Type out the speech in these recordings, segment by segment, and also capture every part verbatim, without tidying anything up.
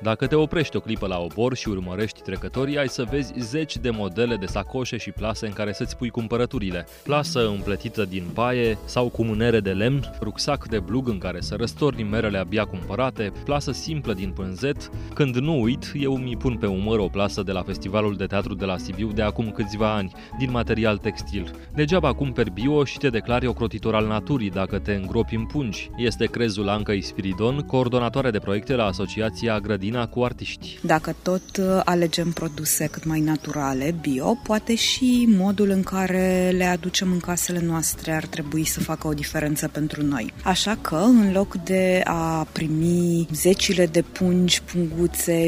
Dacă te oprești o clipă la obor și urmărești trecătorii, ai să vezi zeci de modele de sacoșe și plase în care să-ți pui cumpărăturile. Plasă împletită din paie sau cu mânere de lemn, rucsac de blug în care să răstorni merele abia cumpărate, plasă simplă din pânzet. Când nu uit, eu mi pun pe umăr o plasă de la Festivalul de Teatru de la Sibiu de acum câțiva ani, din material textil. Degeaba cumperi bio și te declari ocrotitor al naturii dacă te îngropi în pungi. Este crezul Anca Ispiridon, coordonatoare de proiecte la Asociația Grădina cu Artiști. Dacă tot alegem produse cât mai naturale, bio, poate și modul în care le aducem în casele noastre ar trebui să facă o diferență pentru noi. Așa că, în loc de a primi zecile de pungi, punguțe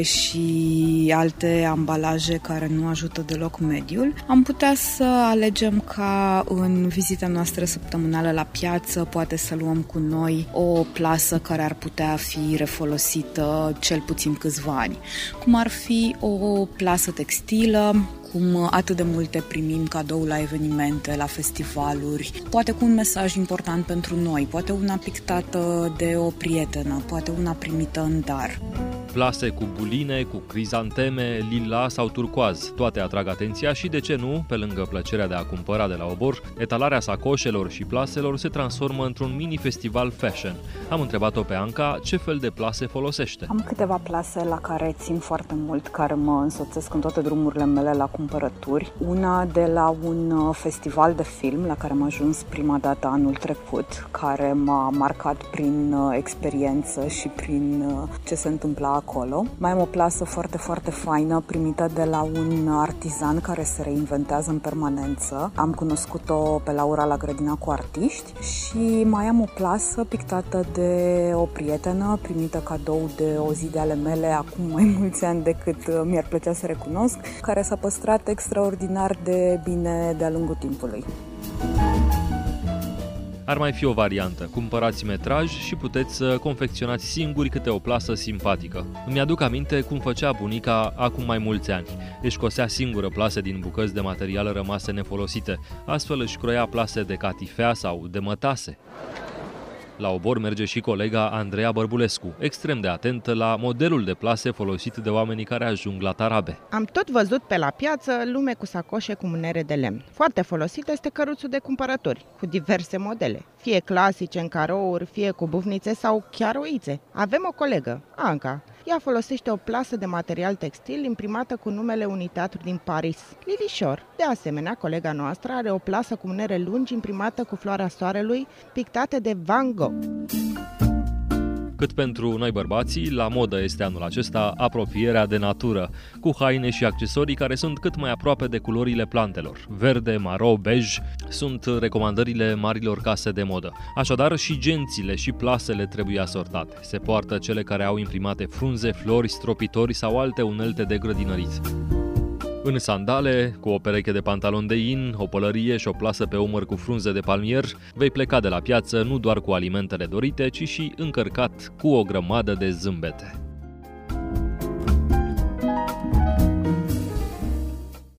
și alte ambalaje care nu ajută deloc mediul, am putea să alegem ca în vizita noastră săptămânală la piață, poate să luăm cu noi o plasă care ar putea fi refolosită cel puțin câțiva ani. Cum ar fi o plasă textilă, cum atât de multe primim cadou la evenimente, la festivaluri, poate cu un mesaj important pentru noi, poate una pictată de o prietenă, poate una primită în dar. Plase cu buline, cu crizanteme, lila sau turcoaz, toate atrag atenția și, de ce nu, pe lângă plăcerea de a cumpăra de la obor, etalarea sacoșelor și plaselor se transformă într-un mini-festival fashion. Am întrebat-o pe Anca ce fel de plase folosește. Am câteva plase la care țin foarte mult, care mă însoțesc în toate drumurile mele la cumpărături. Una de la un festival de film la care am ajuns prima dată anul trecut, care m-a marcat prin experiență și prin ce se întâmpla acolo. Mai am o plasă foarte, foarte faină primită de la un artizan care se reinventează în permanență. Am cunoscut-o pe Laura la Grădina cu Artiști și mai am o plasă pictată de o prietenă, primită cadou de o zi de ale mele acum mai mulți ani decât mi-ar plăcea să recunosc, care s-a păstrat extraordinar de bine de-a lungul timpului. Ar mai fi o variantă. Cumpărați metraj și puteți să confecționați singuri câte o plasă simpatică. Îmi aduc aminte cum făcea bunica acum mai mulți ani. Își cosea singură plase din bucăți de material rămase nefolosite. Astfel își croia plase de catifea sau de mătase. La obor merge și colega Andreea Bărbulescu, extrem de atentă la modelul de plase folosit de oamenii care ajung la Tarabe. Am tot văzut pe la piață lume cu sacoșe cu mânere de lemn. Foarte folosit este căruțul de cumpărături, cu diverse modele, fie clasice în carouri, fie cu bufnițe sau chiar oițe. Avem o colegă, Anca. Ea folosește o plasă de material textil imprimată cu numele unui teatru din Paris, Lilișor. De asemenea, colega noastră are o plasă cu mânere lungi imprimată cu floarea soarelui, pictate de Van Gogh. Cât pentru noi bărbații, la modă este anul acesta apropierea de natură, cu haine și accesorii care sunt cât mai aproape de culorile plantelor. Verde, maro, bej sunt recomandările marilor case de modă. Așadar, și gențile și plasele trebuie asortate. Se poartă cele care au imprimate frunze, flori, stropitori sau alte unelte de grădinărit. În sandale, cu o pereche de pantaloni de in, o pălărie și o plasă pe umăr cu frunze de palmier, vei pleca de la piață nu doar cu alimentele dorite, ci și încărcat cu o grămadă de zâmbete.